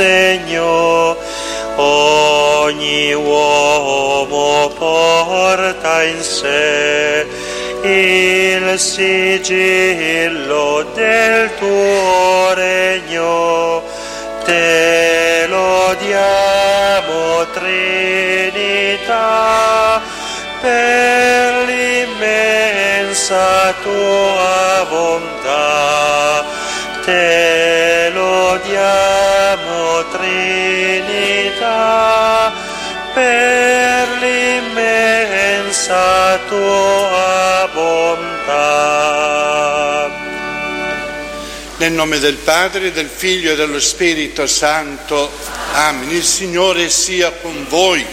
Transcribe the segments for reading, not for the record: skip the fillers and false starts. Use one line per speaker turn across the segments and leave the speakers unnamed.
segno, ogni uomo porta in sé il sigillo del tuo regno. Te lodiamo, Trinità, per l'immensa tua bontà. Te lodiamo, Trinità, per l'immensa tua bontà.
Nel nome del Padre, del Figlio e dello Spirito Santo. Amen. Il Signore sia con voi.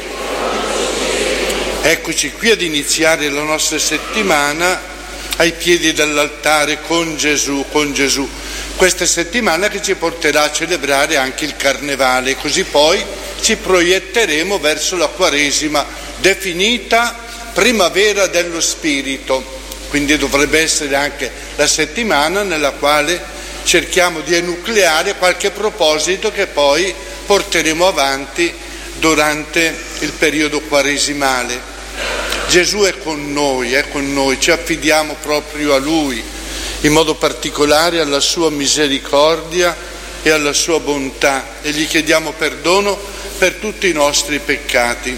Eccoci qui ad iniziare la nostra settimana ai piedi dell'altare con Gesù, con Gesù. Questa settimana che ci porterà a celebrare anche il Carnevale, così poi ci proietteremo verso la Quaresima, definita primavera dello Spirito. Quindi dovrebbe essere anche la settimana nella quale cerchiamo di enucleare qualche proposito che poi porteremo avanti durante il periodo quaresimale. Gesù è con noi, ci affidiamo proprio a Lui, in modo particolare alla sua misericordia e alla sua bontà, e gli chiediamo perdono per tutti i nostri peccati.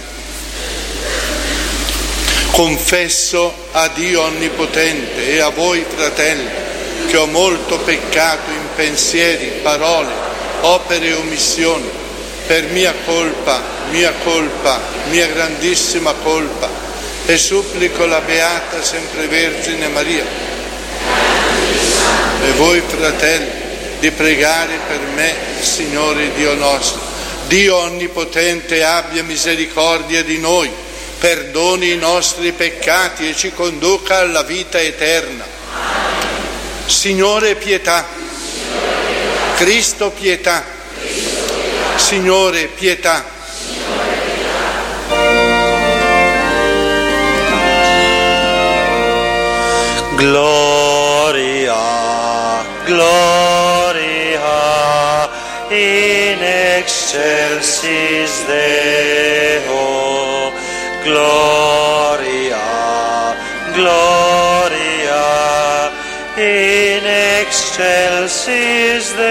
Confesso a Dio Onnipotente e a voi, fratelli, che ho molto peccato in pensieri, parole, opere e omissioni, per mia colpa, mia grandissima colpa, e supplico la Beata Sempre Vergine Maria e voi, fratelli, di pregare per me, Signore Dio nostro. Dio Onnipotente abbia misericordia di noi, perdoni i nostri peccati e ci conduca alla vita eterna. Signore pietà, Cristo pietà, Signore pietà.
Gloria, gloria, in excelsis Deo, gloria, gloria, in excelsis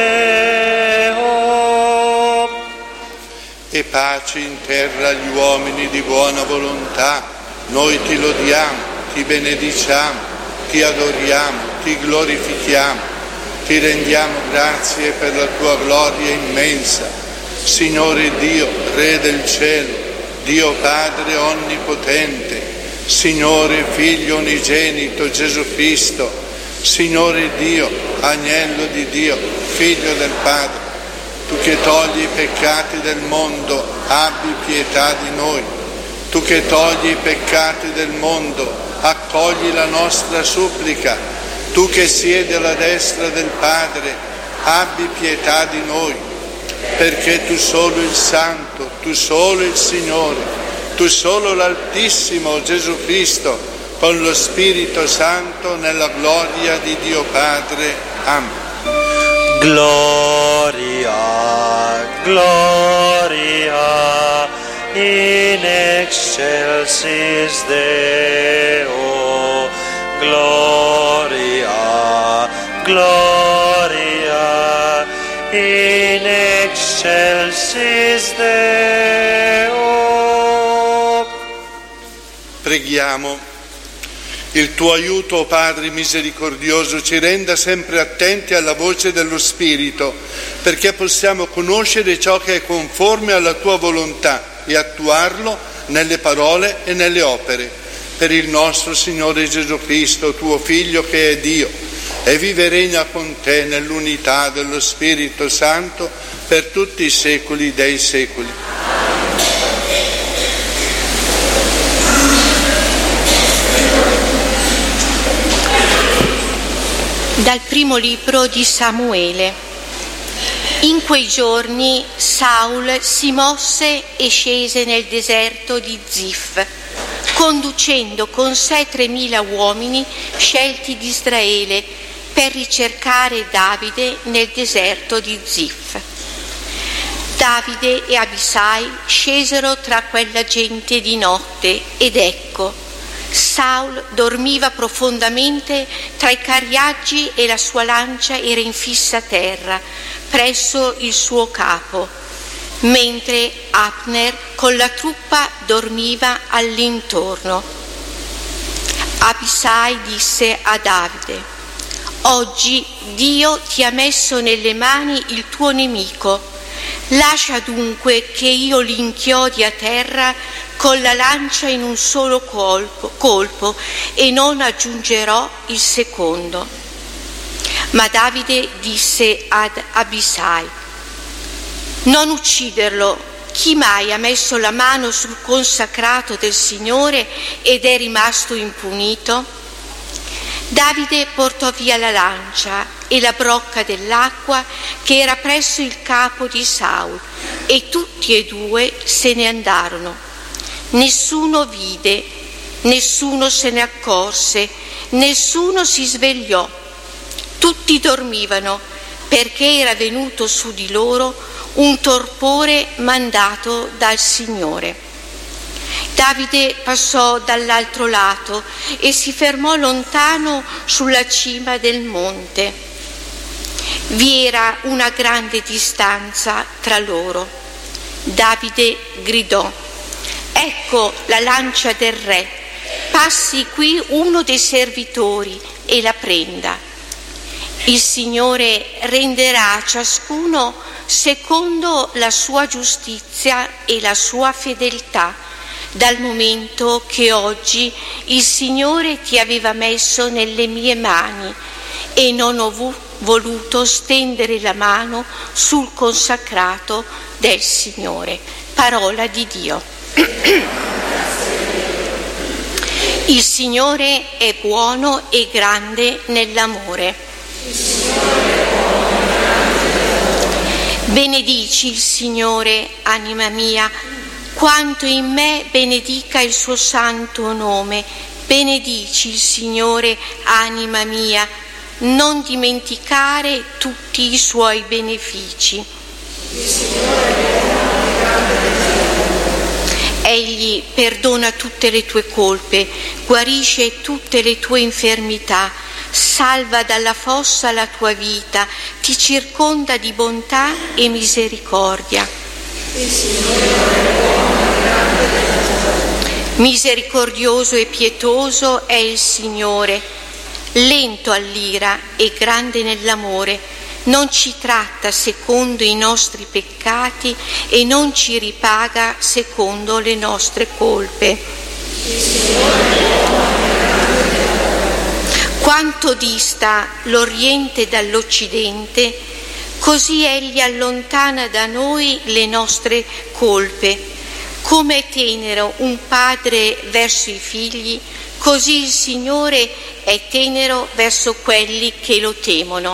Deo.
E pace in terra agli uomini di buona volontà. Noi ti lodiamo, ti benediciamo, ti adoriamo, ti glorifichiamo, ti rendiamo grazie per la tua gloria immensa. Signore Dio, Re del cielo, Dio Padre onnipotente, Signore Figlio unigenito Gesù Cristo, Signore Dio, Agnello di Dio, Figlio del Padre, tu che togli i peccati del mondo, abbi pietà di noi. Tu che togli i peccati del mondo, accogli la nostra supplica. Tu che siedi alla destra del Padre, abbi pietà di noi, perché tu solo il Santo, tu solo il Signore, tu solo l'Altissimo Gesù Cristo, con lo Spirito Santo, nella gloria di Dio Padre. Amen.
Gloria, gloria, in excelsis Deo, gloria, gloria, in excelsis Deo.
Preghiamo. Il tuo aiuto, o Padre misericordioso, ci renda sempre attenti alla voce dello Spirito, perché possiamo conoscere ciò che è conforme alla tua volontà e attuarlo nelle parole e nelle opere. Per il nostro Signore Gesù Cristo, tuo Figlio, che è Dio, e vive e regna con te nell'unità dello Spirito Santo per tutti i secoli dei secoli.
Dal primo libro di Samuele. In quei giorni Saul si mosse e scese nel deserto di Zif, conducendo con sé 3.000 uomini scelti di Israele per ricercare Davide nel deserto di Zif. Davide e Abisai scesero tra quella gente di notte ed ecco, Saul dormiva profondamente tra i cariaggi e la sua lancia era infissa a terra presso il suo capo, mentre Abner con la truppa dormiva all'intorno. Abisai disse a Davide: «Oggi Dio ti ha messo nelle mani il tuo nemico. Lascia dunque che io l'inchiodi a terra con la lancia in un solo colpo e non aggiungerò il secondo». Ma Davide disse ad Abisai: «Non ucciderlo. Chi mai ha messo la mano sul consacrato del Signore ed è rimasto impunito?» Davide portò via la lancia e la brocca dell'acqua che era presso il capo di Saul e tutti e due se ne andarono. Nessuno vide, nessuno se ne accorse, nessuno si svegliò. Tutti dormivano perché era venuto su di loro un torpore mandato dal Signore. Davide passò dall'altro lato e si fermò lontano sulla cima del monte. Vi era una grande distanza tra loro. Davide gridò: «Ecco la lancia del re, passi qui uno dei servitori e la prenda. Il Signore renderà a ciascuno secondo la sua giustizia e la sua fedeltà, dal momento che oggi il Signore ti aveva messo nelle mie mani e non ho voluto stendere la mano sul consacrato del Signore». Parola di Dio. Il Signore è buono e grande nell'amore. Benedici il Signore, anima mia, quanto in me benedica il suo santo nome. Benedici il Signore, anima mia, non dimenticare tutti i suoi benefici. Egli perdona tutte le tue colpe, guarisce tutte le tue infermità, salva dalla fossa la tua vita, ti circonda di bontà e misericordia. Misericordioso e pietoso è il Signore, lento all'ira e grande nell'amore, non ci tratta secondo i nostri peccati e non ci ripaga secondo le nostre colpe. Quanto dista l'Oriente dall'Occidente, così Egli allontana da noi le nostre colpe. Come è tenero un padre verso i figli, così il Signore è tenero verso quelli che lo temono.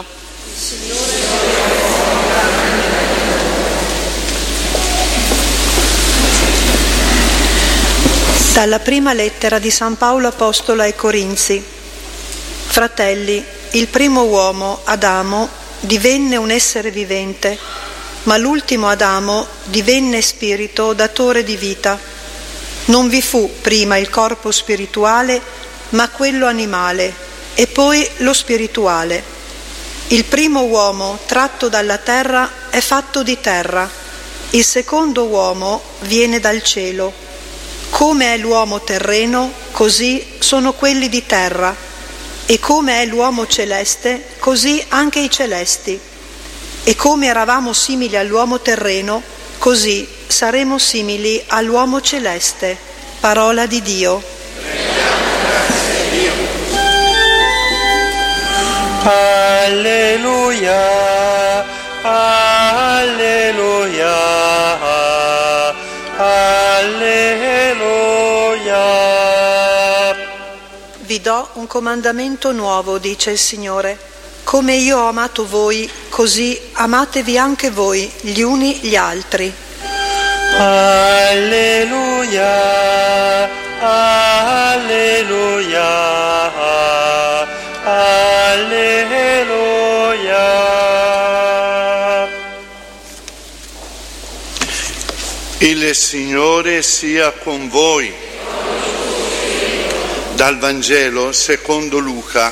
Dalla prima lettera di San Paolo Apostolo ai Corinzi. Fratelli, il primo uomo, Adamo, divenne un essere vivente, ma l'ultimo Adamo divenne spirito datore di vita. Non vi fu prima il corpo spirituale, ma quello animale, e poi lo spirituale. Il primo uomo, tratto dalla terra, è fatto di terra. Il secondo uomo viene dal cielo. Come è l'uomo terreno, così sono quelli di terra. E come è l'uomo celeste, così anche i celesti. E come eravamo simili all'uomo terreno, così saremo simili all'uomo celeste. Parola di Dio.
Alleluia, alleluia, alleluia.
Vi do un comandamento nuovo, dice il Signore. Come io ho amato voi, così amatevi anche voi gli uni gli altri.
Alleluia, alleluia. Alleluia.
Il Signore sia con voi. Dal Vangelo secondo Luca.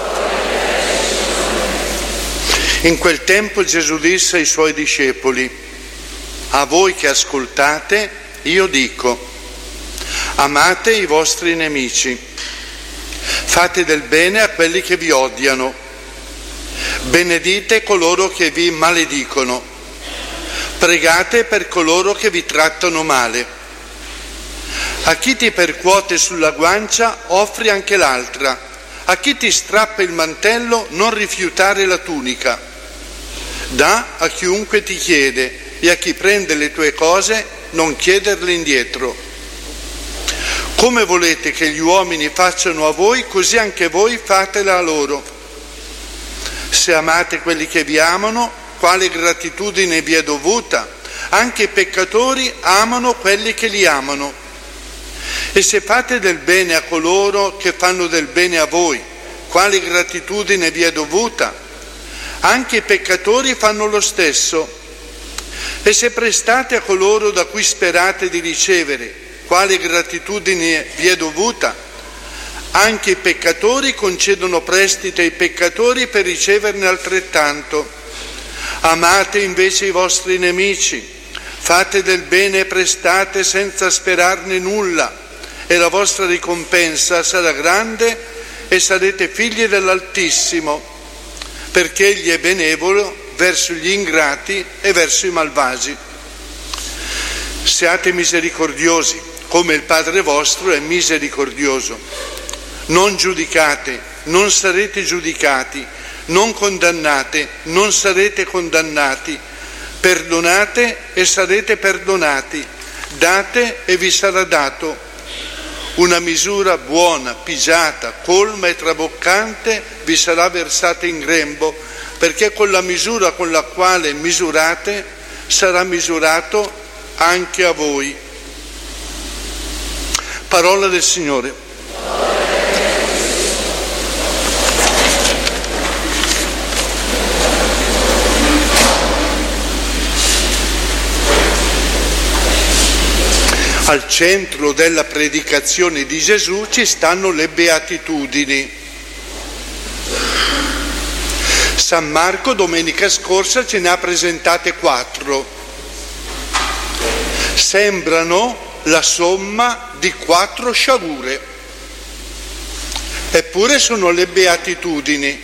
In quel tempo Gesù disse ai suoi discepoli: a voi che ascoltate, io dico, amate i vostri nemici, fate del bene a quelli che vi odiano, benedite coloro che vi maledicono, pregate per coloro che vi trattano male. A chi ti percuote sulla guancia offri anche l'altra, a chi ti strappa il mantello non rifiutare la tunica. Dà a chiunque ti chiede e a chi prende le tue cose non chiederle indietro. Come volete che gli uomini facciano a voi, così anche voi fatela a loro. Se amate quelli che vi amano, quale gratitudine vi è dovuta? Anche i peccatori amano quelli che li amano. E se fate del bene a coloro che fanno del bene a voi, quale gratitudine vi è dovuta? Anche i peccatori fanno lo stesso. E se prestate a coloro da cui sperate di ricevere, quale gratitudine vi è dovuta? Anche i peccatori concedono prestiti ai peccatori per riceverne altrettanto. Amate invece i vostri nemici, fate del bene e prestate senza sperarne nulla, e la vostra ricompensa sarà grande e sarete figli dell'Altissimo, perché Egli è benevolo verso gli ingrati e verso i malvagi. Siate misericordiosi, come il Padre vostro è misericordioso. Non giudicate, non sarete giudicati. Non condannate, non sarete condannati. Perdonate e sarete perdonati. Date e vi sarà dato. Una misura buona, pigiata, colma e traboccante vi sarà versata in grembo, perché con la misura con la quale misurate sarà misurato anche a voi. Parola del Signore. Al centro della predicazione di Gesù ci stanno le beatitudini. San Marco domenica scorsa ce ne ha presentate 4. Sembrano la somma di 4 sciagure, eppure sono le beatitudini.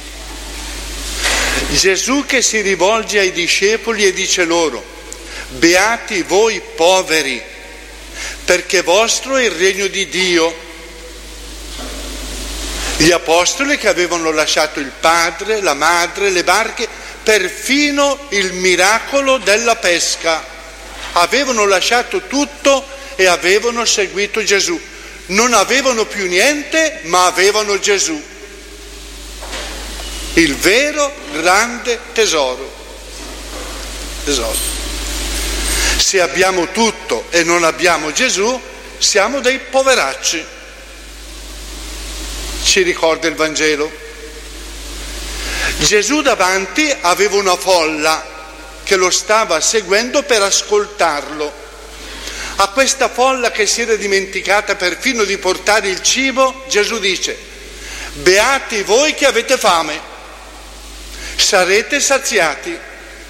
Gesù che si rivolge ai discepoli e dice loro: beati voi poveri, perché vostro è il regno di Dio. Gli apostoli che avevano lasciato il padre, la madre, le barche, perfino il miracolo della pesca, avevano lasciato tutto e avevano seguito Gesù. Non avevano più niente, ma avevano Gesù, il vero grande tesoro. Se abbiamo tutto e non abbiamo Gesù, siamo dei poveracci. Ci ricorda il Vangelo. Gesù davanti aveva una folla che lo stava seguendo per ascoltarlo. A questa folla che si era dimenticata perfino di portare il cibo, Gesù dice: beati voi che avete fame, sarete saziati.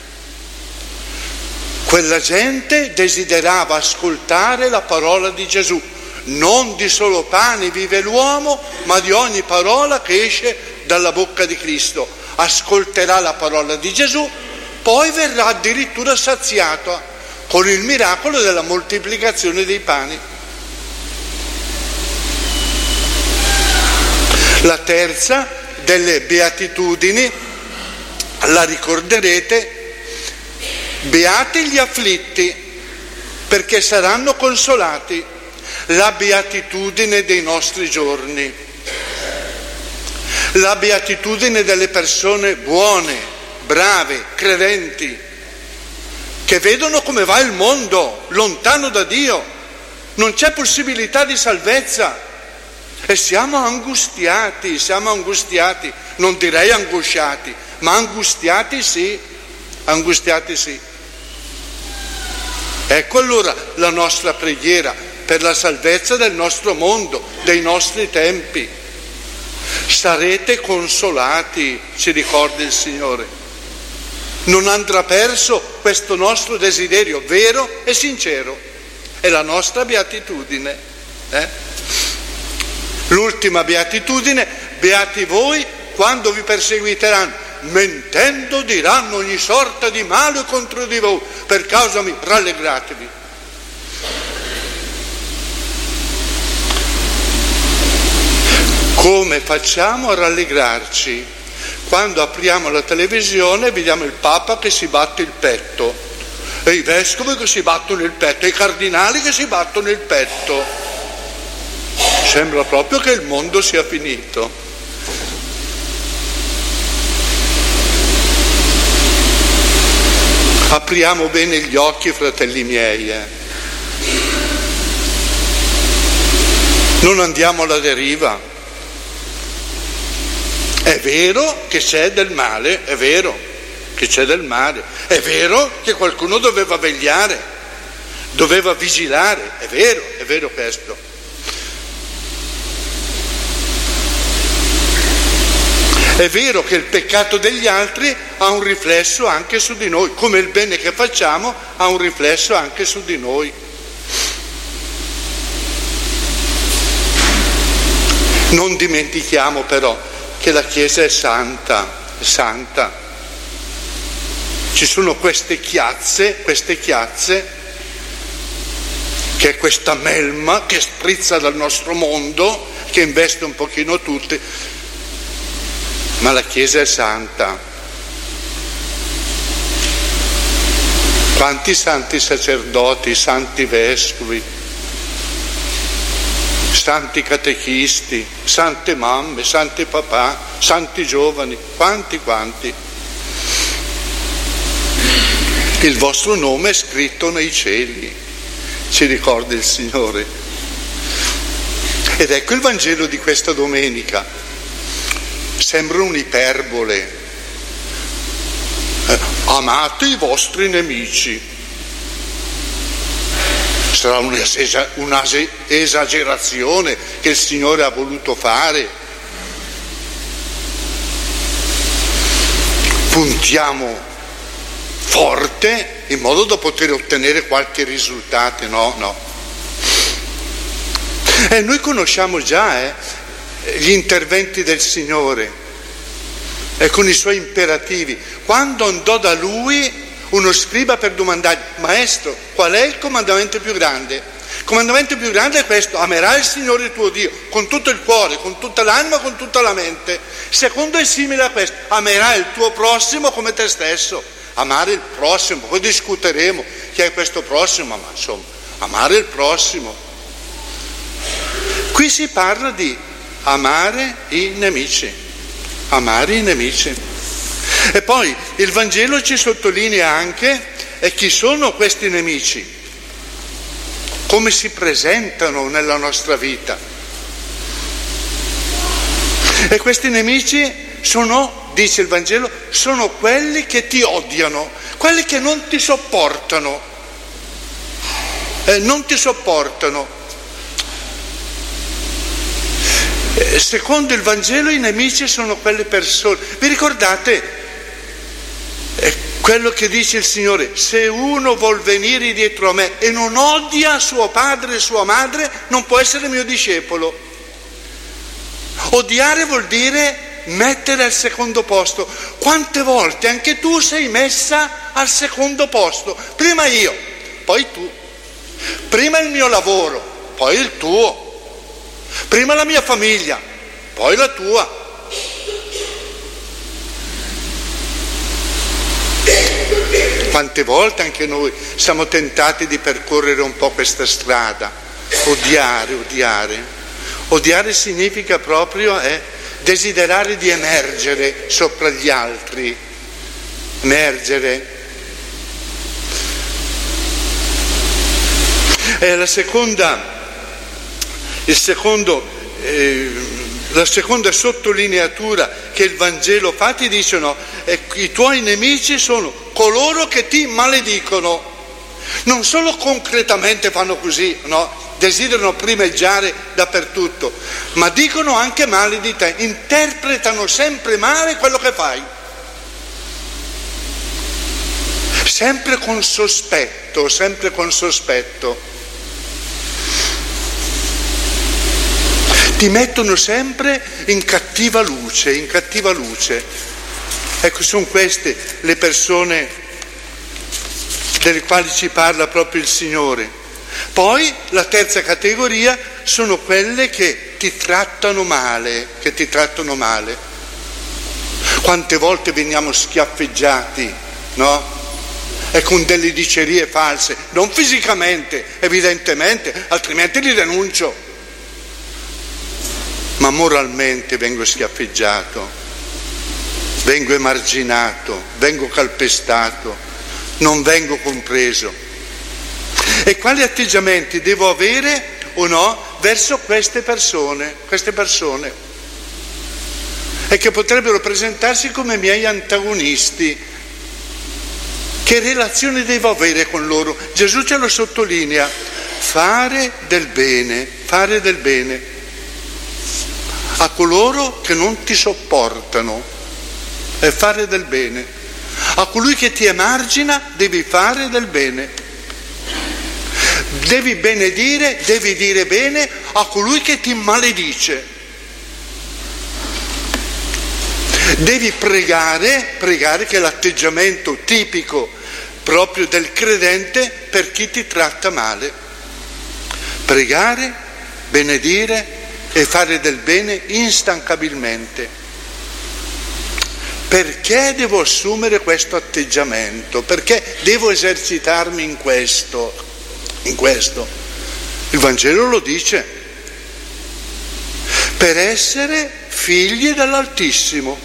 Quella gente desiderava ascoltare la parola di Gesù. Non di solo pane vive l'uomo, ma di ogni parola che esce dalla bocca di Cristo. Ascolterà la parola di Gesù, poi verrà addirittura saziato con il miracolo della moltiplicazione dei pani. La terza delle beatitudini, la ricorderete: beati gli afflitti, perché saranno consolati. La beatitudine dei nostri giorni, la beatitudine delle persone buone, brave, credenti, che vedono come va il mondo, lontano da Dio, non c'è possibilità di salvezza e siamo angustiati, non direi angosciati, ma angustiati sì. Ecco allora la nostra preghiera per la salvezza del nostro mondo, dei nostri tempi. Sarete consolati, ci ricorda il Signore. Non andrà perso questo nostro desiderio vero e sincero. È la nostra beatitudine. L'ultima beatitudine: beati voi quando vi perseguiteranno, mentendo diranno ogni sorta di male contro di voi, per causa mia, rallegratevi. Come facciamo a rallegrarci quando apriamo la televisione e vediamo il Papa che si batte il petto, e i vescovi che si battono il petto, e i cardinali che si battono il petto? Sembra proprio che il mondo sia finito. Apriamo bene gli occhi, fratelli miei. Non andiamo alla deriva. È vero che c'è del male, è vero che c'è del male, è vero che qualcuno doveva vegliare, doveva vigilare, è vero questo. È vero che il peccato degli altri ha un riflesso anche su di noi, come il bene che facciamo ha un riflesso anche su di noi. Non dimentichiamo però che la Chiesa è santa. Ci sono queste chiazze, che è questa melma che sprizza dal nostro mondo, che investe un pochino tutti, ma la Chiesa è santa. Quanti santi sacerdoti, santi vescovi, santi catechisti, sante mamme, santi papà, santi giovani, quanti. Il vostro nome è scritto nei cieli, ci ricorda il Signore. Ed ecco il Vangelo di questa domenica. Sembra un'iperbole. Amate i vostri nemici. Sarà un'esagerazione che il Signore ha voluto fare. Puntiamo forte in modo da poter ottenere qualche risultato, no. E noi conosciamo già gli interventi del Signore e con i suoi imperativi. Quando andò da lui uno scriba per domandargli: Maestro, qual è il comandamento più grande? Il comandamento più grande è questo: amerai il Signore tuo Dio con tutto il cuore, con tutta l'anima, con tutta la mente. Il secondo è simile a questo: amerai il tuo prossimo come te stesso. Amare il prossimo, poi discuteremo chi è questo prossimo, ma insomma, amare il prossimo. Qui si parla di amare i nemici. E poi il Vangelo ci sottolinea anche chi sono questi nemici, come si presentano nella nostra vita. E questi nemici sono, dice il Vangelo, sono quelli che ti odiano, quelli che non ti sopportano. Secondo il Vangelo i nemici sono quelle persone. Vi ricordate quello che dice il Signore: se uno vuol venire dietro a me e non odia suo padre e sua madre, non può essere mio discepolo. Odiare vuol dire mettere al secondo posto. Quante volte anche tu sei messa al secondo posto? Prima io, poi tu. Prima il mio lavoro, poi il tuo. Prima la mia famiglia, poi la tua. Quante volte anche noi siamo tentati di percorrere un po' questa strada. Odiare significa proprio desiderare di emergere sopra gli altri. La seconda sottolineatura che il Vangelo fa, ti dicono: i tuoi nemici sono coloro che ti maledicono. non solo concretamente fanno così, no? Desiderano primeggiare dappertutto, ma dicono anche male di te, interpretano sempre male quello che fai, sempre con sospetto, sempre con sospetto. Ti mettono sempre in cattiva luce, in cattiva luce. Ecco, sono queste le persone delle quali ci parla proprio il Signore. Poi la terza categoria sono quelle che ti trattano male, che ti trattano male. Quante volte veniamo schiaffeggiati, no? E con delle dicerie false, non fisicamente, evidentemente, altrimenti li denuncio. Ma moralmente vengo schiaffeggiato, vengo emarginato, vengo calpestato, non vengo compreso. E quali atteggiamenti devo avere o no verso queste persone, e che potrebbero presentarsi come miei antagonisti? Che relazione devo avere con loro? Gesù ce lo sottolinea: fare del bene a coloro che non ti sopportano, e fare del bene. A colui che ti emargina devi fare del bene. Devi benedire, devi dire bene a colui che ti maledice. Devi pregare che è l'atteggiamento tipico proprio del credente per chi ti tratta male. Pregare, benedire e fare del bene instancabilmente. Perché devo assumere questo atteggiamento? Perché devo esercitarmi in questo? Il Vangelo lo dice: per essere figli dell'Altissimo.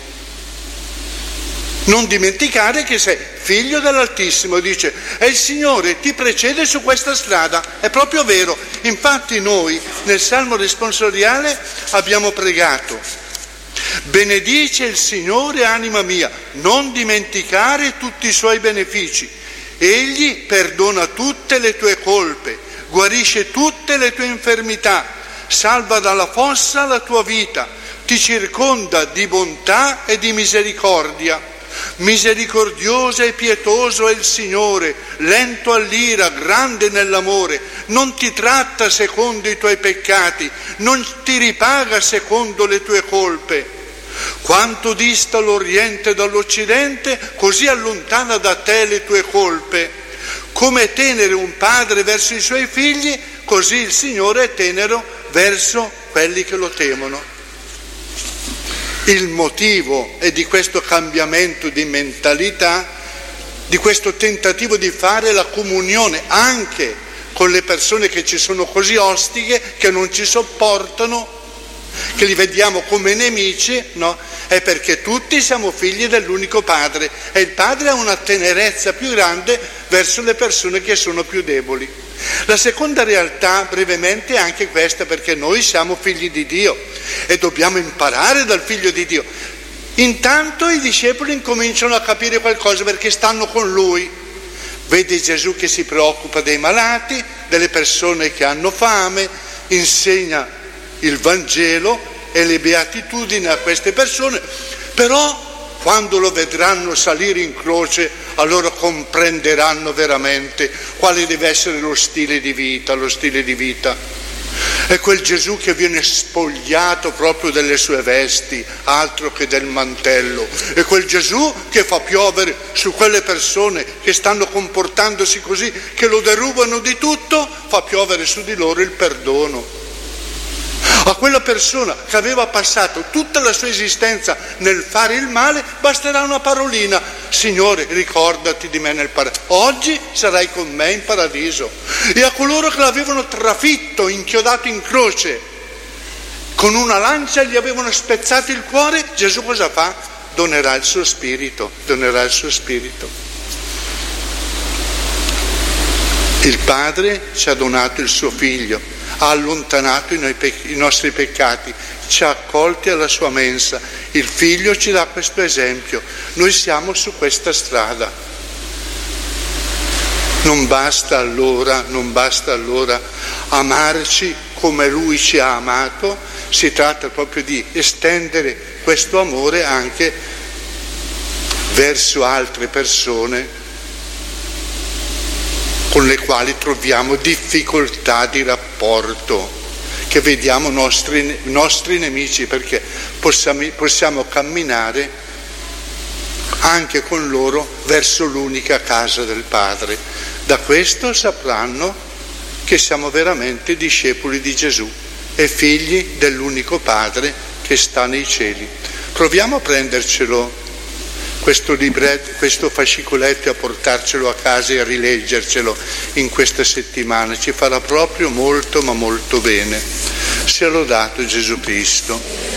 Non dimenticare che sei figlio dell'Altissimo, dice, e il Signore ti precede su questa strada. È proprio vero. Infatti noi nel Salmo responsoriale abbiamo pregato: benedice il Signore, anima mia, non dimenticare tutti i suoi benefici. Egli perdona tutte le tue colpe, guarisce tutte le tue infermità, salva dalla fossa la tua vita, ti circonda di bontà e di misericordia. Misericordioso e pietoso è il Signore, lento all'ira, grande nell'amore, non ti tratta secondo i tuoi peccati, non ti ripaga secondo le tue colpe. Quanto dista l'Oriente dall'Occidente, così allontana da te le tue colpe. Come è tenero un padre verso i suoi figli, così il Signore è tenero verso quelli che lo temono. Il motivo è di questo cambiamento di mentalità, di questo tentativo di fare la comunione anche con le persone che ci sono così ostiche, che non ci sopportano, che li vediamo come nemici, no? È perché tutti siamo figli dell'unico Padre e il Padre ha una tenerezza più grande verso le persone che sono più deboli. La seconda realtà, brevemente, è anche questa, perché noi siamo figli di Dio e dobbiamo imparare dal Figlio di Dio. Intanto i discepoli incominciano a capire qualcosa perché stanno con Lui. Vede Gesù che si preoccupa dei malati, delle persone che hanno fame, insegna il Vangelo e le beatitudini a queste persone, però quando lo vedranno salire in croce allora comprenderanno veramente quale deve essere lo stile di vita. È quel Gesù che viene spogliato proprio delle sue vesti, altro che del mantello. È quel Gesù che fa piovere su quelle persone che stanno comportandosi così, che lo derubano di tutto, fa piovere su di loro il perdono. A quella persona che aveva passato tutta la sua esistenza nel fare il male, basterà una parolina: Signore, ricordati di me nel paradiso, oggi sarai con me in paradiso. E a coloro che l'avevano trafitto, inchiodato in croce, con una lancia gli avevano spezzato il cuore, Gesù cosa fa? Donerà il suo spirito. Il Padre ci ha donato il suo Figlio, ha allontanato i nostri peccati, ci ha accolti alla sua mensa. Il Figlio ci dà questo esempio. Noi siamo su questa strada. Non basta allora amarci come Lui ci ha amato, si tratta proprio di estendere questo amore anche verso altre persone con le quali troviamo difficoltà di rapporto, che vediamo nostri nemici, perché possiamo camminare anche con loro verso l'unica casa del Padre. Da questo sapranno che siamo veramente discepoli di Gesù e figli dell'unico Padre che sta nei cieli. Proviamo a prendercelo, questo fascicoletto, a portarcelo a casa e a rileggercelo in questa settimana. Ci farà proprio molto, ma molto bene. Sia lodato Gesù Cristo.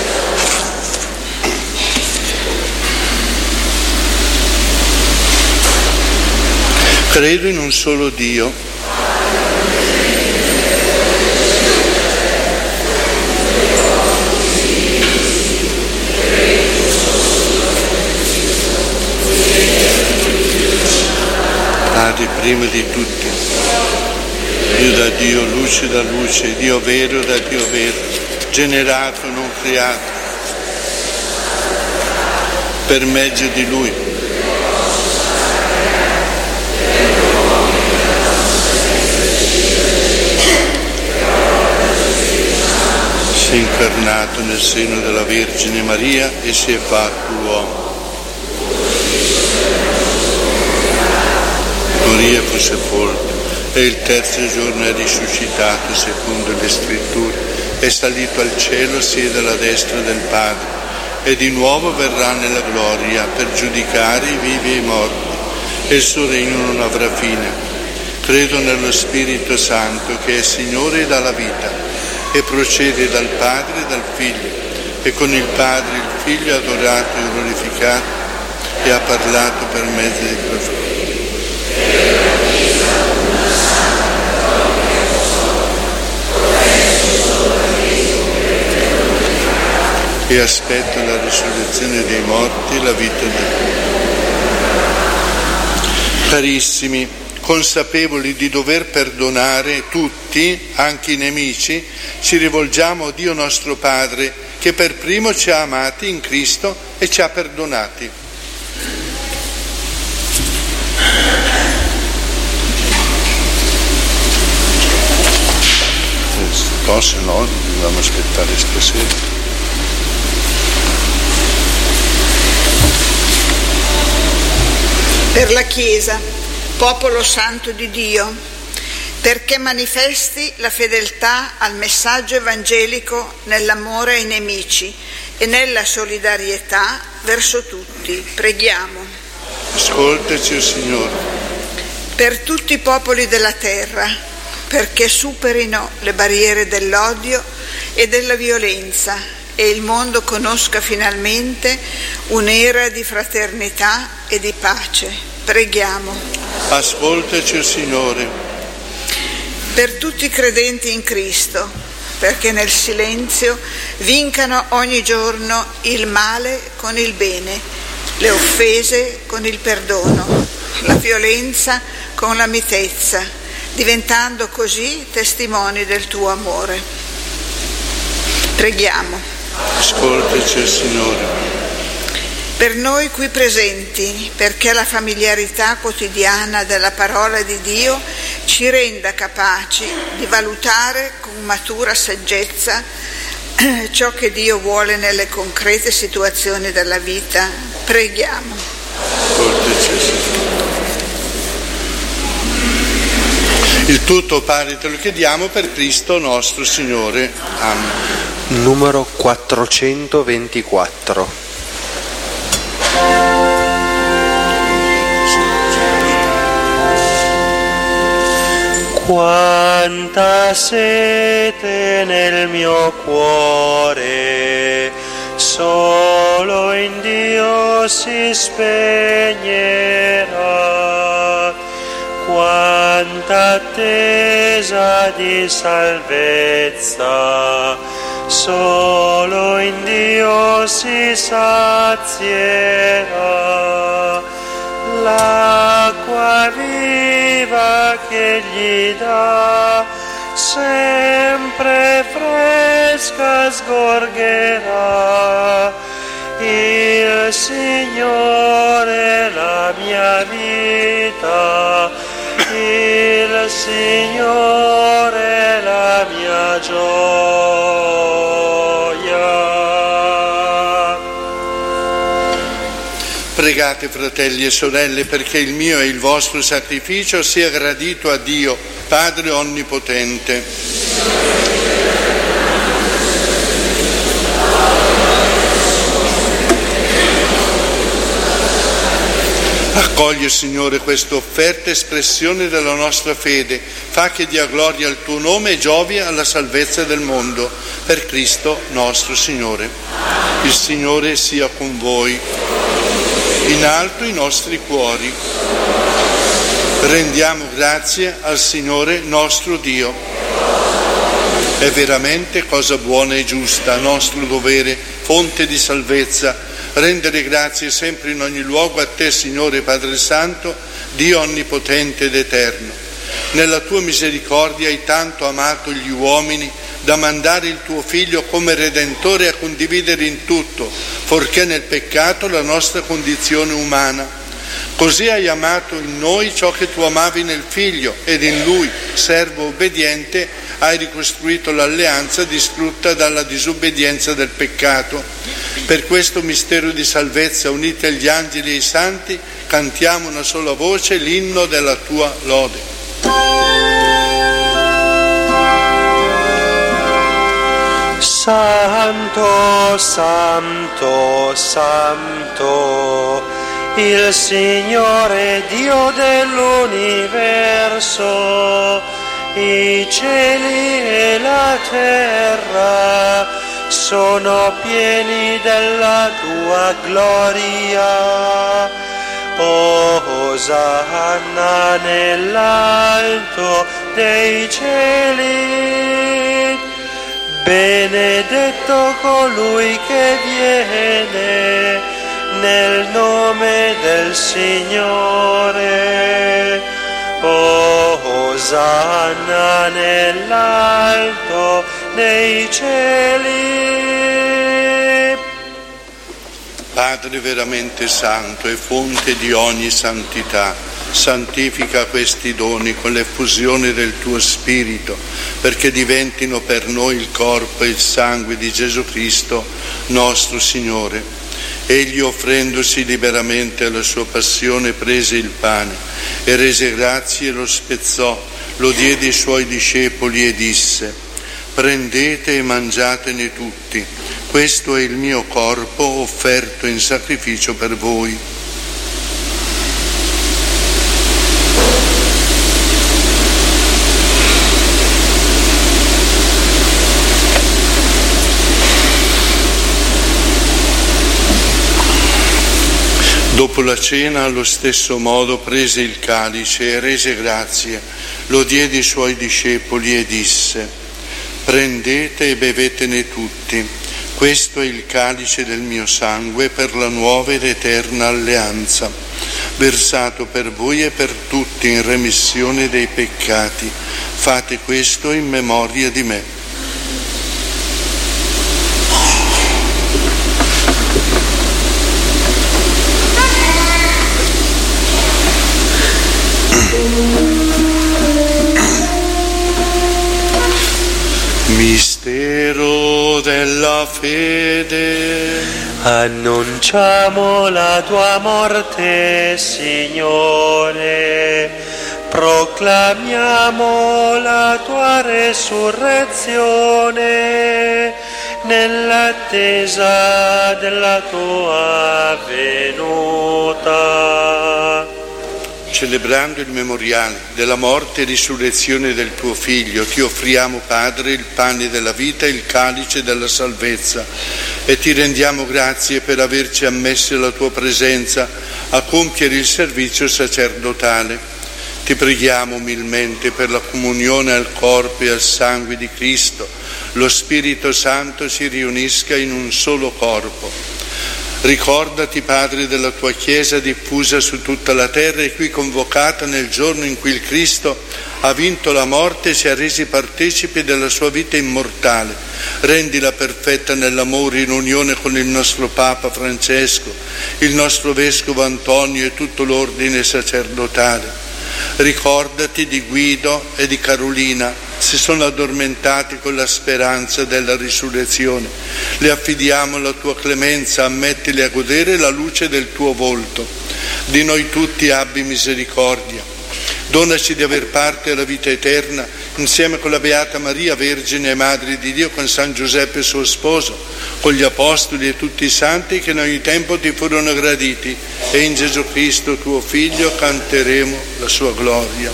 Credo in un solo Dio, Padre primo di tutti, Dio da Dio, luce da luce, Dio vero da Dio vero, generato, non creato, per mezzo di Lui si è incarnato nel seno della Vergine Maria e si è fatto uomo. Morì e fu sepolto e il terzo giorno è risuscitato secondo le scritture, è salito al cielo, siede alla destra del Padre e di nuovo verrà nella gloria per giudicare i vivi e i morti, e il suo regno non avrà fine. Credo nello Spirito Santo che è Signore e dà la vita e procede dal Padre e dal Figlio, e con il Padre il Figlio ha adorato e glorificato e ha parlato per mezzo dei profeti. E aspetto la risurrezione dei morti e la vita di Dio. Carissimi, consapevoli di dover perdonare tutti, anche i nemici, ci rivolgiamo a Dio nostro Padre, che per primo ci ha amati in Cristo e ci ha perdonati. Se no, dobbiamo aspettare stasera.
Per la Chiesa, popolo santo di Dio, perché manifesti la fedeltà al messaggio evangelico nell'amore ai nemici e nella solidarietà verso tutti. Preghiamo.
Ascoltaci, o Signore.
Per tutti i popoli della terra, perché superino le barriere dell'odio e della violenza e il mondo conosca finalmente un'era di fraternità e di pace. Preghiamo.
Ascoltaci, o Signore.
Per tutti i credenti in Cristo, perché nel silenzio vincano ogni giorno il male con il bene, le offese con il perdono, la violenza con la mitezza, diventando così testimoni del tuo amore. Preghiamo.
Ascoltaci, Signore.
Per noi qui presenti, perché la familiarità quotidiana della parola di Dio ci renda capaci di valutare con matura saggezza ciò che Dio vuole nelle concrete situazioni della vita. Preghiamo.
Ascoltaci, Signore. Il tutto, Padre, te lo chiediamo per Cristo nostro Signore. Amen.
Numero 424. Quanta sete nel mio cuore, solo in Dio si spegnerà. Quanta attesa di salvezza, solo in Dio si sazierà. L'acqua viva viva che gli dà, sempre fresca sgorgerà. Il Signore la mia vita, il Signore la mia gioia.
Pregate, fratelli e sorelle, perché il mio e il vostro sacrificio sia gradito a Dio, Padre Onnipotente. Accoglie, Signore, questa offerta, espressione della nostra fede. Fa che dia gloria al tuo nome e giovi alla salvezza del mondo. Per Cristo nostro Signore. Il Signore sia con voi. In alto i nostri cuori. Rendiamo grazie al Signore nostro Dio. È veramente cosa buona e giusta, nostro dovere, fonte di salvezza, rendere grazie sempre in ogni luogo a te, Signore Padre Santo, Dio onnipotente ed eterno. Nella tua misericordia hai tanto amato gli uomini da mandare il tuo Figlio come Redentore a condividere in tutto, forché nel peccato, la nostra condizione umana. Così hai amato in noi ciò che tu amavi nel Figlio, ed in Lui, servo obbediente, hai ricostruito l'alleanza distrutta dalla disobbedienza del peccato. Per questo mistero di salvezza, uniti agli angeli e ai santi, cantiamo una sola voce l'inno della tua lode.
Santo, santo, santo, il Signore Dio dell'universo, i cieli e la terra sono pieni della tua gloria. Osanna nell'alto dei cieli, benedetto colui che viene nel nome del Signore. Osanna nell'alto dei cieli.
Padre veramente santo e fonte di ogni santità, santifica questi doni con l'effusione del tuo Spirito, perché diventino per noi il corpo e il sangue di Gesù Cristo, nostro Signore. Egli, offrendosi liberamente alla sua passione, prese il pane e rese grazie, lo spezzò, lo diede ai suoi discepoli e disse: prendete e mangiatene tutti, questo è il mio corpo offerto in sacrificio per voi. Dopo la cena, allo stesso modo, prese il calice e rese grazie, lo diede ai suoi discepoli e disse: prendete e bevetene tutti, questo è il calice del mio sangue per la nuova ed eterna alleanza, versato per voi e per tutti in remissione dei peccati. Fate questo in memoria di me. Mistero della fede.
Annunciamo la tua morte, Signore, proclamiamo la tua resurrezione nell'attesa della tua venuta.
Celebrando il memoriale della morte e risurrezione del tuo Figlio, ti offriamo, Padre, il pane della vita e il calice della salvezza, e ti rendiamo grazie per averci ammessi alla tua presenza a compiere il servizio sacerdotale. Ti preghiamo umilmente per la comunione al corpo e al sangue di Cristo, lo Spirito Santo si riunisca in un solo corpo. Ricordati, Padre, della tua Chiesa diffusa su tutta la terra e qui convocata nel giorno in cui il Cristo ha vinto la morte e si è resi partecipi della sua vita immortale. Rendila perfetta nell'amore, in unione con il nostro Papa Francesco, il nostro Vescovo Antonio e tutto l'ordine sacerdotale. Ricordati di Guido e di Carolina, si sono addormentati con la speranza della risurrezione. Le affidiamo la tua clemenza, ammettili a godere la luce del tuo volto. Di noi tutti abbi misericordia. Donaci di aver parte alla vita eterna insieme con la Beata Maria, Vergine e Madre di Dio, con San Giuseppe suo sposo, con gli Apostoli e tutti i santi che in ogni tempo ti furono graditi, e in Gesù Cristo tuo Figlio canteremo la sua gloria.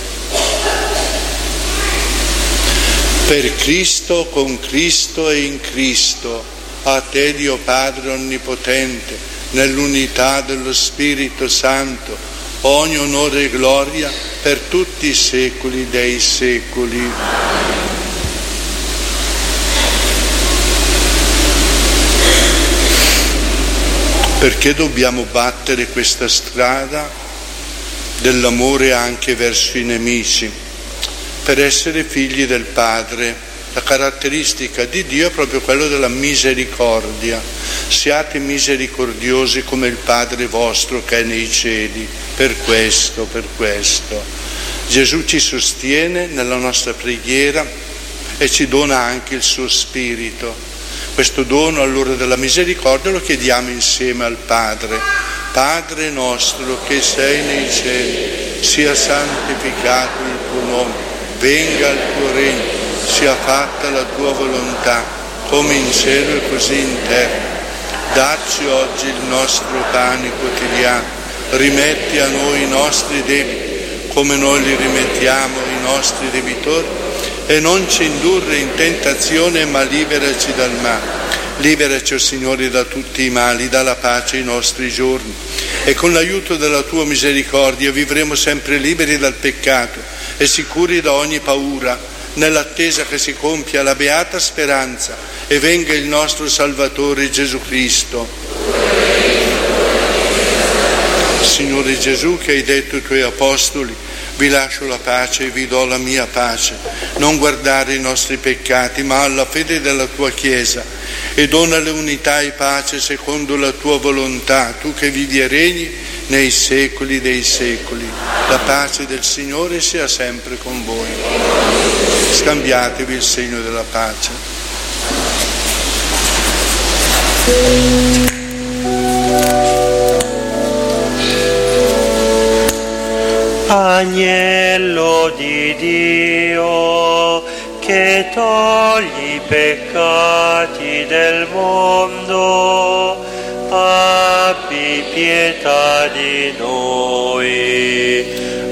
Per Cristo, con Cristo e in Cristo, a te Dio Padre Onnipotente, nell'unità dello Spirito Santo, ogni onore e gloria per tutti i secoli dei secoli. Perché dobbiamo battere questa strada dell'amore anche verso i nemici? Per essere figli del Padre. La caratteristica di Dio è proprio quello della misericordia. Siate misericordiosi come il Padre vostro che è nei cieli. Per questo Gesù ci sostiene nella nostra preghiera e ci dona anche il suo Spirito. Questo dono allora della misericordia lo chiediamo insieme al Padre. Padre nostro che sei nei cieli, sia santificato il tuo nome, venga il tuo regno, sia fatta la tua volontà, come in cielo e così in terra. Dacci oggi il nostro pane quotidiano, rimetti a noi i nostri debiti, come noi li rimettiamo ai nostri debitori, e non ci indurre in tentazione, ma liberaci dal male. Liberaci, o Signore, da tutti i mali, dà la pace ai nostri giorni, e con l'aiuto della tua misericordia vivremo sempre liberi dal peccato e sicuri da ogni paura, nell'attesa che si compia la beata speranza e venga il nostro Salvatore Gesù Cristo. Signore Gesù, che hai detto ai tuoi apostoli: vi lascio la pace e vi do la mia pace, non guardare i nostri peccati ma alla fede della tua Chiesa, e donale unità e pace secondo la tua volontà, tu che vivi e regni nei secoli dei secoli. La pace del Signore sia sempre con voi. Scambiatevi il segno della pace.
Agnello di Dio, che togli i peccati del mondo, abbi pietà di noi.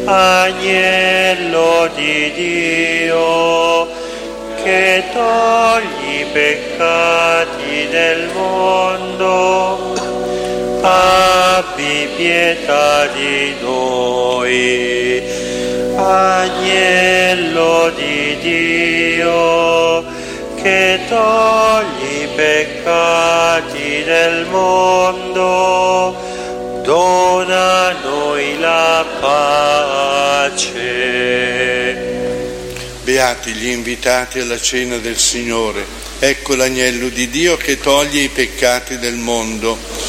Agnello di Dio, che togli i peccati del mondo, abbi pietà di noi. Agnello di Dio, che togli i peccati del mondo, dona a noi la pace.
Beati gli invitati alla cena del Signore. Ecco l'agnello di Dio che toglie i peccati del mondo.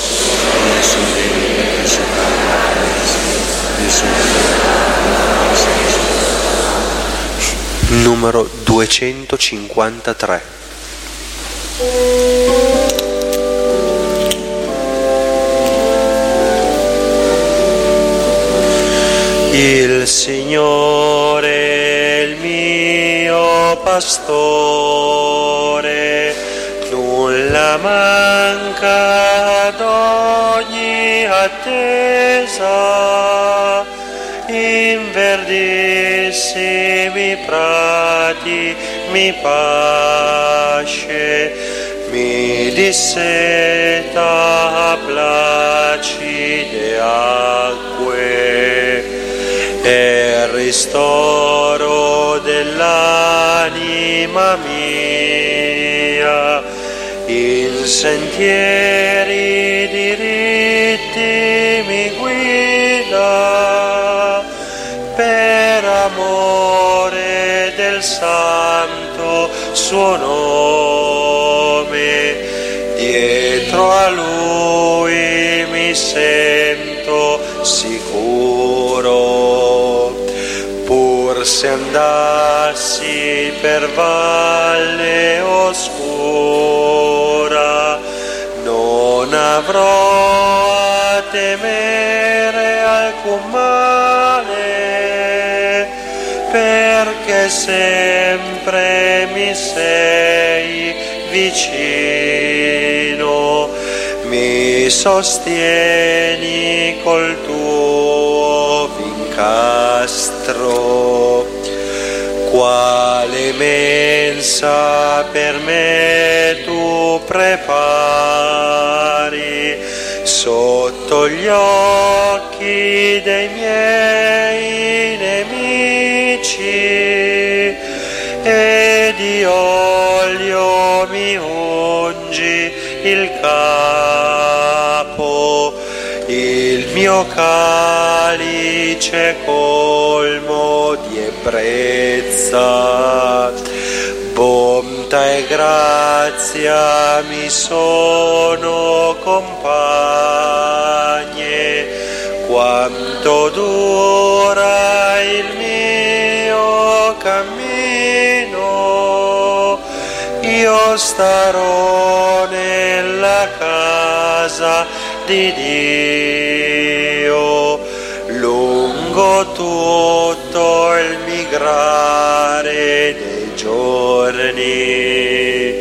Numero 253.
Il Signore è il mio pastore, nulla manca ad ogni attesa. In verdissimi prati mi pasce, mi disseta a placide acque, e ristoro dell'anima mia. In sentieri diritti mi guida, per amore del santo suo nome, dietro a lui mi sento sicuro, pur se andassi per valle oscura, non avrò a temere alcun male, perché sempre mi sei vicino, mi sostieni col tuo vincastro, quale mensa per me tu prepari sotto gli occhi dei miei nemici, e di olio mi ungi il capo, il mio calice colmo di ebbrezza, bontà e grazia mi sono compagne, quanto dura il mio cammino, io starò nella casa di Dio lungo tutto il migrare dei giorni.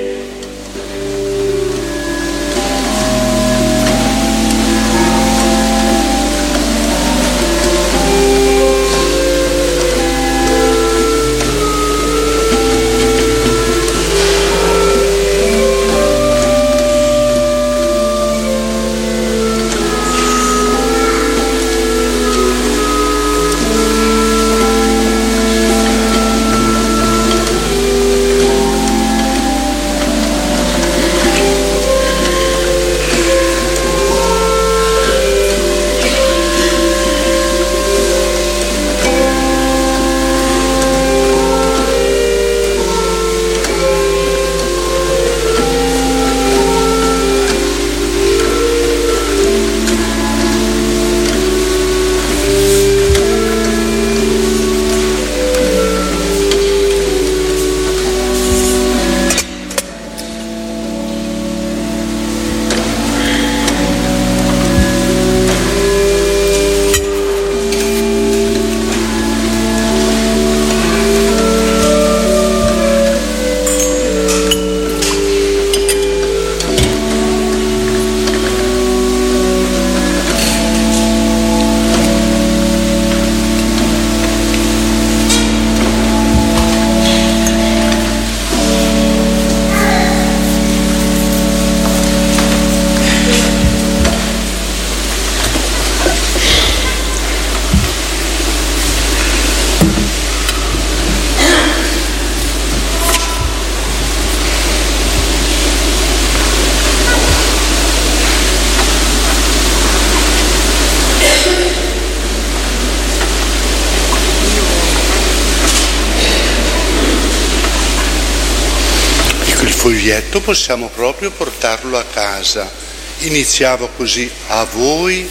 Foglietto possiamo proprio portarlo a casa. Iniziavo così: a voi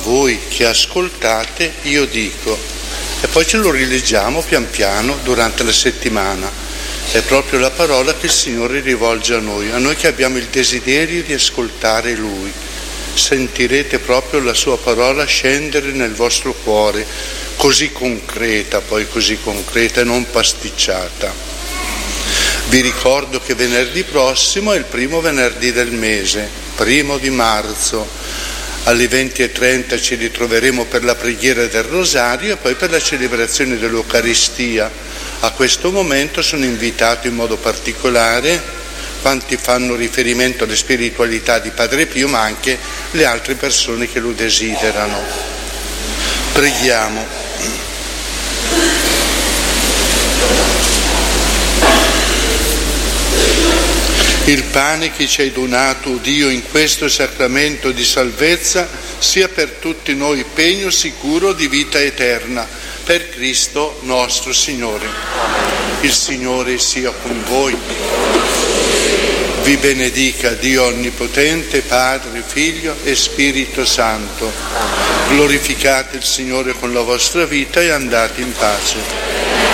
che ascoltate io dico, e poi ce lo rileggiamo pian piano durante la settimana. È proprio la parola che il Signore rivolge a noi che abbiamo il desiderio di ascoltare Lui. Sentirete proprio la sua parola scendere nel vostro cuore, così concreta e non pasticciata. Vi ricordo che venerdì prossimo è il primo venerdì del mese, 1 di marzo. Alle 20:30 ci ritroveremo per la preghiera del Rosario e poi per la celebrazione dell'Eucaristia. A questo momento sono invitato in modo particolare quanti fanno riferimento alle spiritualità di Padre Pio, ma anche le altre persone che lo desiderano. Preghiamo. Il pane che ci hai donato, Dio, in questo sacramento di salvezza, sia per tutti noi pegno sicuro di vita eterna. Per Cristo nostro Signore. Il Signore sia con voi. Vi benedica Dio Onnipotente, Padre, Figlio e Spirito Santo. Glorificate il Signore con la vostra vita e andate in pace.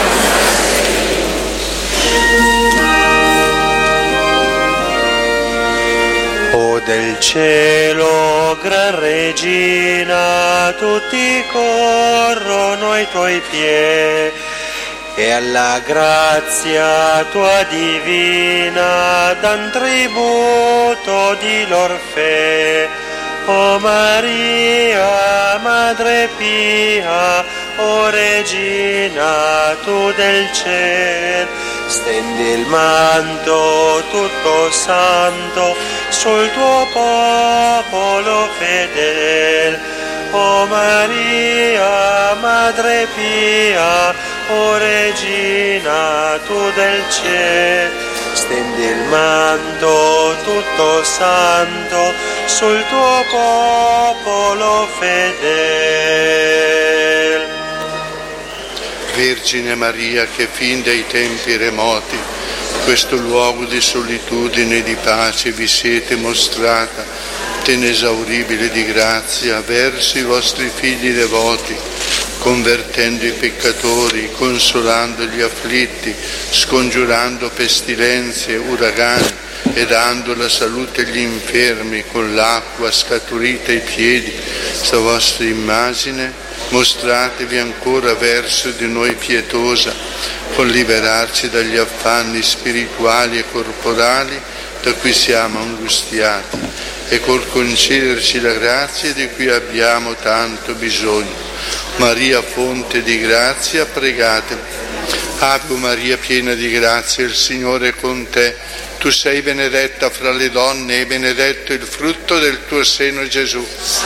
O del cielo, gran regina, tutti corrono ai tuoi piedi e alla grazia tua divina dan tributo di lor fe. O Maria, Madre Pia, o Regina tu del cielo, stendi il manto tutto santo sul tuo popolo fedele. O Maria, Madre Pia, o Regina tu del cielo, stendi il manto tutto santo sul tuo popolo fedele.
Vergine Maria, che fin dai tempi remoti questo luogo di solitudine e di pace vi siete mostrata, inesauribile di grazia, verso i vostri figli devoti, convertendo i peccatori, consolando gli afflitti, scongiurando pestilenze, uragani e dando la salute agli infermi con l'acqua scaturita ai piedi, sta vostra immagine, mostratevi ancora verso di noi pietosa, con liberarci dagli affanni spirituali e corporali da cui siamo angustiati e col concederci la grazia di cui abbiamo tanto bisogno. Maria, fonte di grazia, pregate. Ave Maria, piena di grazia, il Signore è con te. Tu sei benedetta fra le donne e benedetto il frutto del tuo seno, Gesù.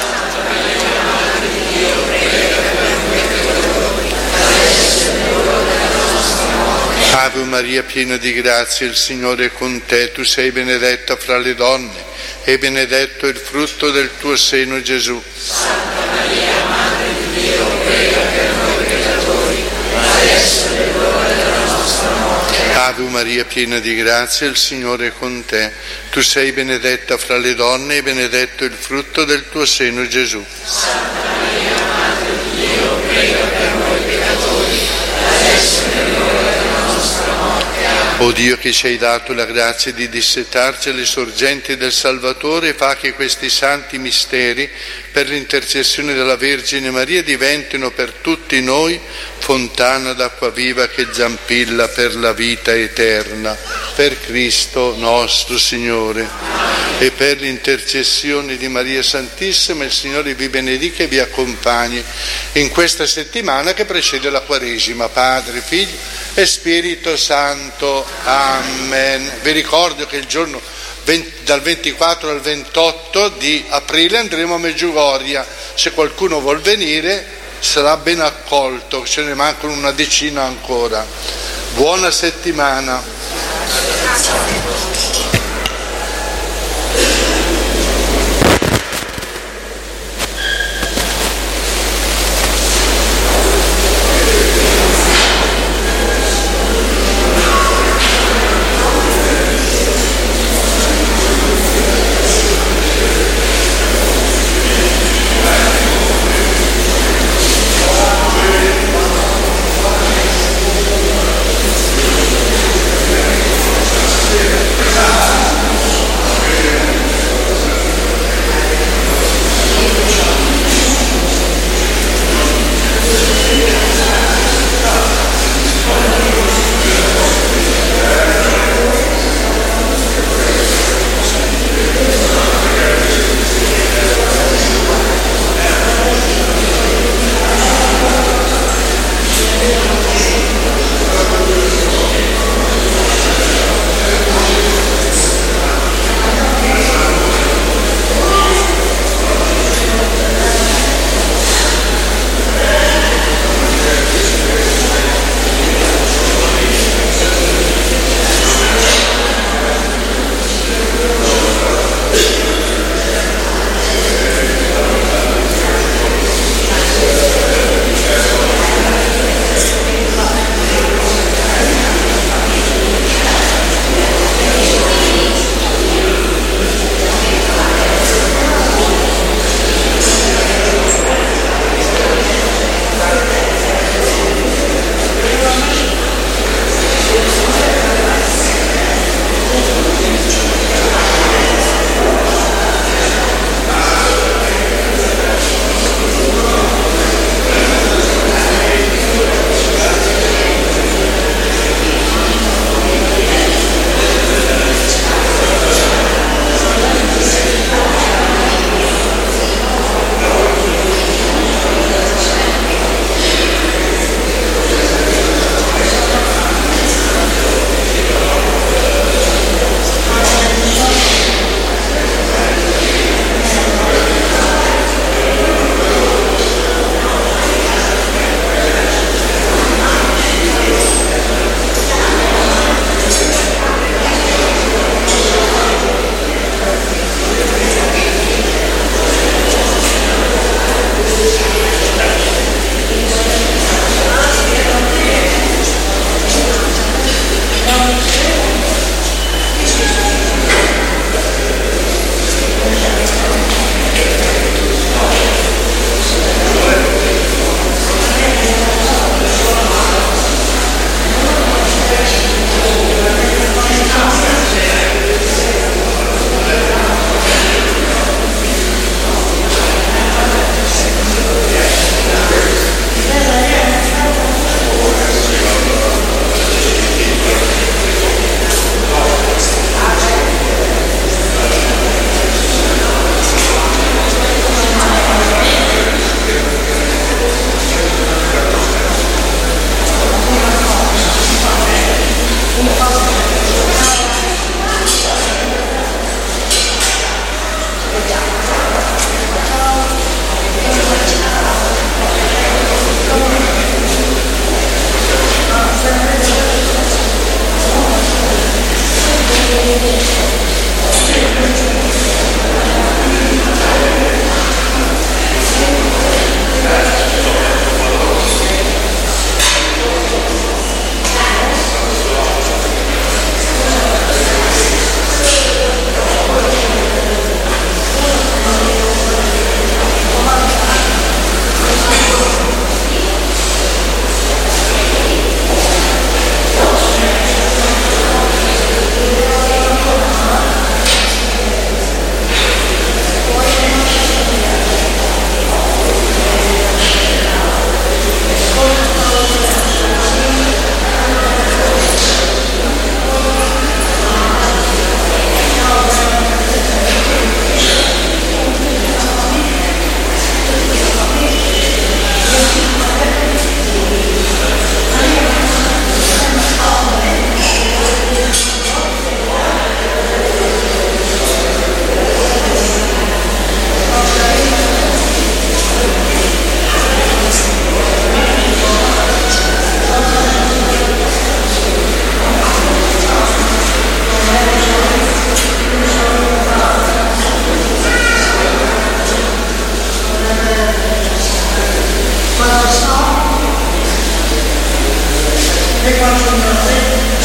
Ave Maria, piena di grazia, il Signore è con te. Tu sei benedetta fra le donne e benedetto il frutto del tuo seno, Gesù.
Santa Maria, Madre di Dio, prega per noi peccatori, adesso è l'ora della nostra morte.
Ave Maria, piena di grazia, il Signore è con te. Tu sei benedetta fra le donne e benedetto il frutto del tuo seno, Gesù.
Santa Maria, Madre di Dio, prega per noi peccatori, adesso è l'ora della nostra morte.
O Dio, che ci hai dato la grazia di dissetarci alle sorgenti del Salvatore, fa che questi santi misteri, per l'intercessione della Vergine Maria, diventino per tutti noi fontana d'acqua viva che zampilla per la vita eterna. Per Cristo nostro Signore. E per l'intercessione di Maria Santissima, il Signore vi benedica e vi accompagni in questa settimana che precede la Quaresima. Padre, Figlio e Spirito Santo. Amen. Vi ricordo che il giorno dal 24 al 28 di aprile andremo a Medjugorje. Se qualcuno vuol venire sarà ben accolto, ce ne mancano una decina ancora. Buona settimana.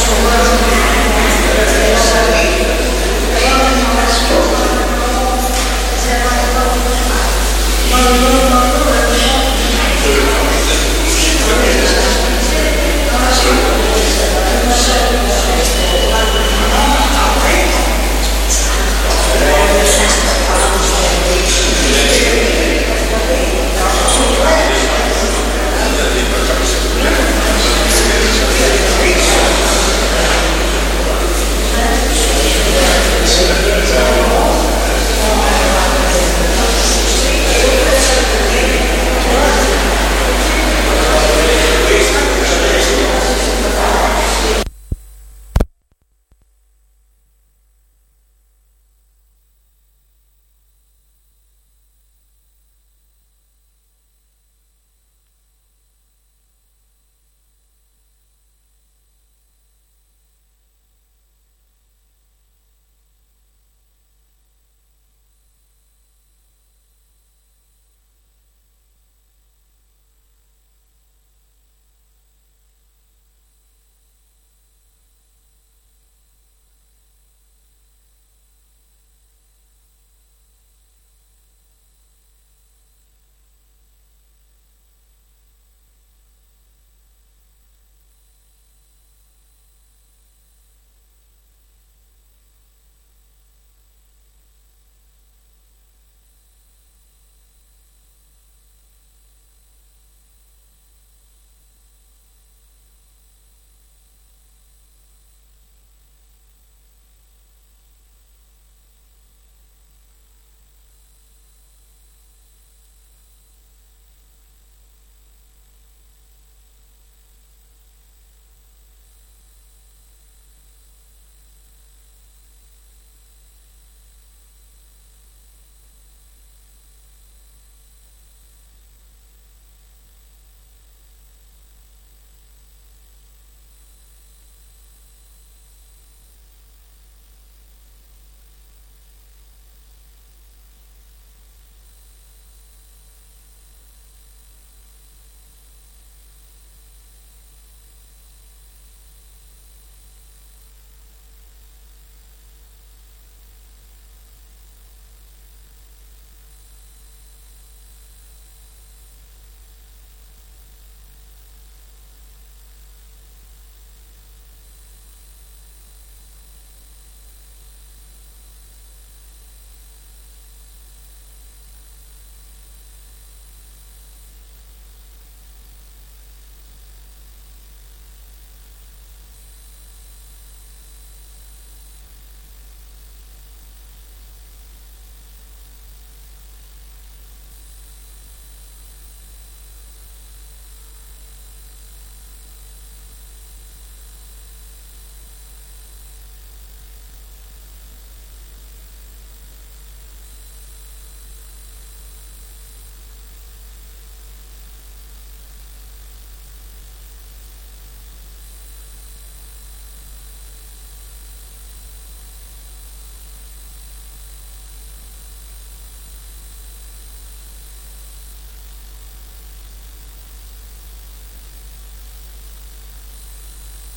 Amen.